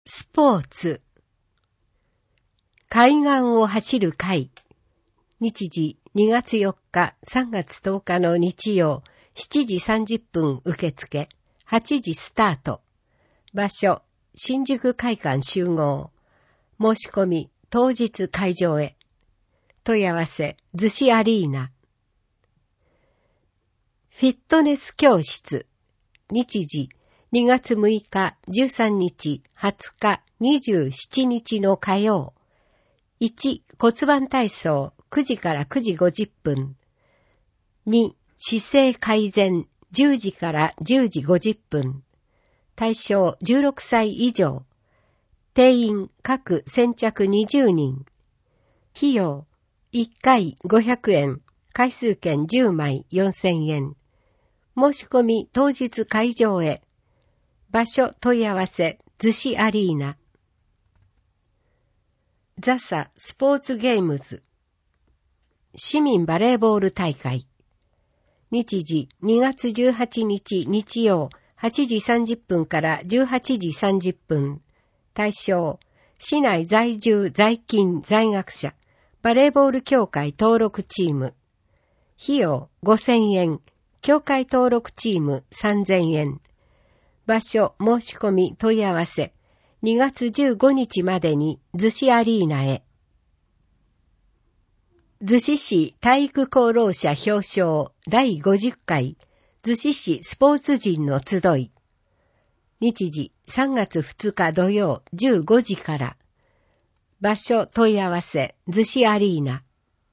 スポーツ。海岸を走る会。日時2月4日、3月10日の日曜、7時30分受付、8時スタート。場所、新宿会館集合。申し込み、当日会場へ。問い合わせ、逗子アリーナ。フィットネス教室。日時、2月6日、13日、20日、27日の火曜。1、骨盤体操、9時から9時50分。2、姿勢改善、10時から10時50分。対象16歳以上。定員各先着20人。費用、1回500円、回数券10枚4000円。申し込み当日会場へ。場所問い合わせ、逗子アリーナ。ザサスポーツゲームズ。市民バレーボール大会。日時2月18日日曜8時30分から18時30分。対象、市内在住在勤在学者、バレーボール協会登録チーム。費用5000円、協会登録チーム3000円。場所申し込み問い合わせ、2月15日までに逗子アリーナへ。逗子市体育功労者表彰第50回逗子市スポーツ人の集い。日時3月2日土曜15時から。場所問い合わせ、逗子アリーナ。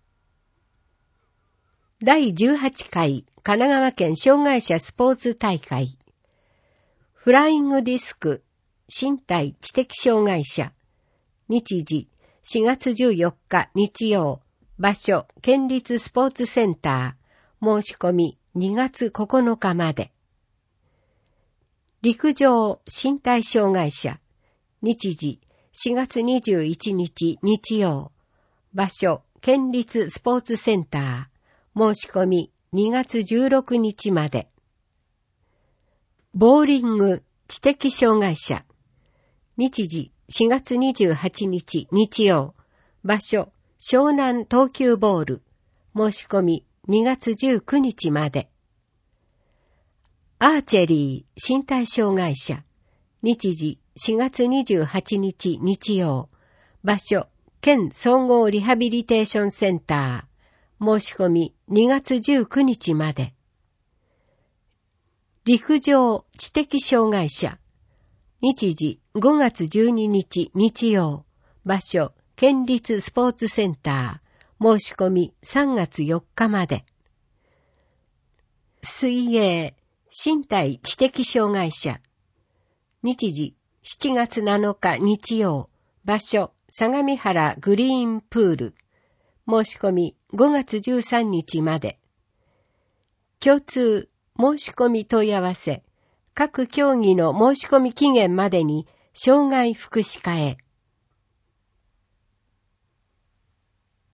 第18回神奈川県障害者スポーツ大会。フライングディスク身体知的障害者。日時4月14日日曜。場所県立スポーツセンター。申し込み2月9日まで。陸上身体障害者。日時4月21日日曜。場所県立スポーツセンター。申し込み2月16日まで。ボーリング知的障害者。日時4月28日日曜。場所湘南東急ボール。申し込み2月19日まで。アーチェリー身体障害者。日時4月28日日曜。場所県総合リハビリテーションセンター。申し込み2月19日まで。陸上知的障害者。日時5月12日日曜。場所県立スポーツセンター。申し込み3月4日まで。水泳身体知的障害者。日時7月7日日曜。場所相模原グリーンプール。申し込み5月13日まで。共通申し込み問い合わせ。各競技の申し込み期限までに障害福祉課へ。